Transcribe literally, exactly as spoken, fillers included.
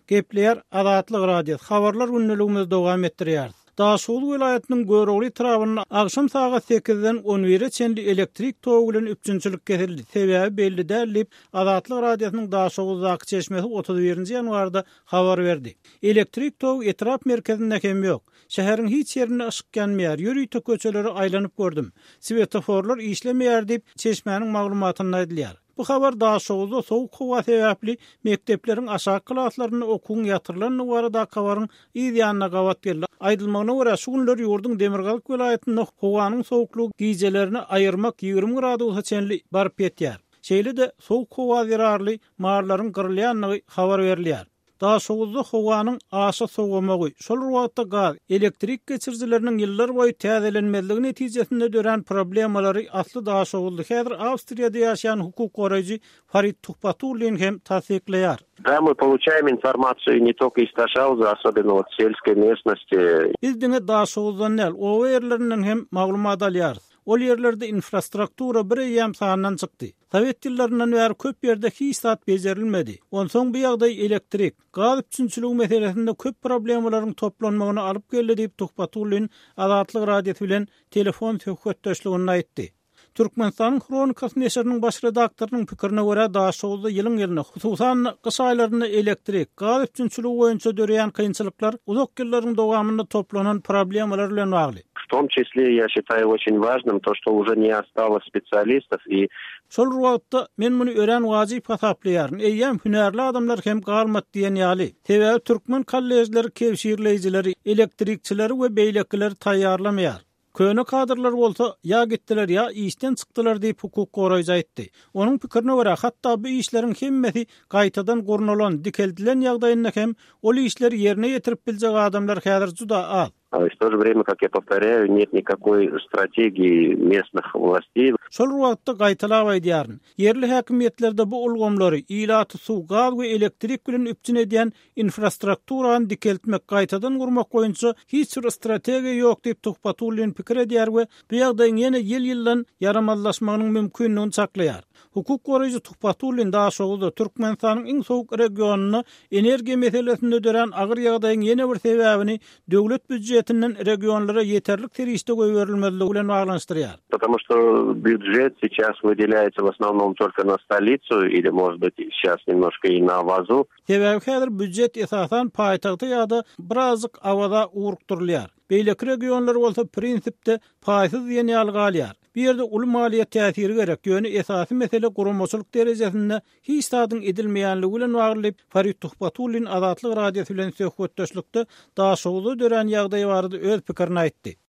Gepleyer Azatlyk radio habarlar günnäligimiz dowam etdirýär. Daşoğlu vilayetinin Görogly trawyna akşam saat sekizden on bire çenli elektrik togu bilen üçüncülük kesildi. Sebäbi belli dälip Azatlyk radiosynyň Daşoğlu Zaky Çeşmesi otuz birinji ýanwarda habar berdi. Elektrik togu etraf merkezinde hem ýok. Şäheriň hiç ýerine ışık gelmeýär. Ýürüýte köçeleri aýlanyp gördüm. Svetoforlar işlemeýär diýip Çeşmenin maglumatyny aýdylýar. Bu habar Daşoğlu'da soğuk hava sebäpli mektepleriň aşağı klaslaryna okuň ýatyrylan barada habaryň ýa-da gawat geldi. Aýdylmagyna görä şu günleri ýurdun Demirgalyk vilayetinde howanyň sowuklugy giýjelerini aýyrmak ýigirme gradusa çenli baryp ýetýär. Şeýle de soğuk hawa zerarly marlaryň gyrylýanlygy habar berilýär. Daşoğlu'da howanyň aşa sowamagy, şol wagtda gaz, elektrik geçirjileriniň ýyllar boýy täzelenmezligi netijesinde dören problemalary asly Daşoğlu'da häzir Awstriýada ýaşaýan hukuk goraýjy Farid Tuhpatulyn hem tasdikleýär. Да, мы получаем информацию не только из Ташауза, особенно вот сельской местности. Bizdiňe Daşoğlu'dan näl, o ýerlerinden hem maglumat alýar. Ol ýerlerde infrastruktura bir ýam sanadan çykdy. Sowet ýyllarynyň bäri köp ýerde hiçat bejerilmedi. Onsoň bu ýagdaý elektrik, gaz üçünçüligi meselesinde köp problemalaryň toplanmagyna alyp geldi diýip Tuhpatulyn Azatlyk radiosy bilen telefon söhbetdeşligini aýtdy. Türkmenistanyň Kronikasy neşriniň baş redaktorynyň pikirine görä Daşoğlu'da ýylyň ýylyna hususan kış aýlarynda elektrik, gaz üçünçüligi boýunça döreýän kynçylyklar uzak ýyllaryň dowamında toplanan problemler bilen bagly. В том числе, я считаю очень важным то, что уже не осталось специалистов и şol wagtda men muny ören wajyp hasaplayaryn. Eýem hünärli adamlar hem galmat diýen ýaly. Sebäbi türkmen kollejleri, kewşirleýijileri, elektrikçileri we beýlekleri taýýarlamaýar. Köne kadrlar bolsa ya gittiler ya işten çıktılar diýip hukuk goraýjy aýtdy. Onuň pikirine görä hatda bu işleriň hemmesi gaýtadan gornalan, dikeldilen ýagdaýynda hem ol işleri ýerine ýetirip biljek adamlar häzir juda az. А в то же время, как я повторяю, нет никакой стратегии местных властей. Şol wagtda gaýtalap aýdýaryn. Yerli häkimetlerde bu ulgamlary ilaty suw, gaz we elektrik bilen üpçün edýän infrastrukturany dikeltmek, gaýtadan gurmak boýunça hiç bir strategiýa ýok diýip Tuhpatulyn pikir edýär we bu ýagdaýyň ýene ýyl-ýyldan yaramazlaşmagynyň mümkinligini saklaýar. Hukuk goraýjy Tuhpatulyn Daşoğlu'da Türkmenistanyň iň sowuk regionuny energiýa meselesinde dören agyr ýagdaýyň ýene bir sebäbini döwlet büdjetinden regionlara ýeterlik terişde goýberilmezligi bilen baglanşdyrýar. Потому что бюджет сейчас выделяется в основном только на столицу или, может быть, сейчас немножко и на Авазу. Sebäbi häzir büdjet esasan paýtagty ýa-da birazjyk awada urukdurulýar. Beýleki regionlar bolsa prinsipde paýsyz diýen ýaly galýar. Bir ýerde uly maliýet täsiri gerek. Ýöne esasy mesele gurumçylyk derejesinde hiç tadyň edilmeýänligi bilen baglyp Farid Tuhpatulyn Azatlyk radiosy bilen söhbetdeşlikde Daşoğlu'da dören ýagdaý barada öz pikirini aýtdy.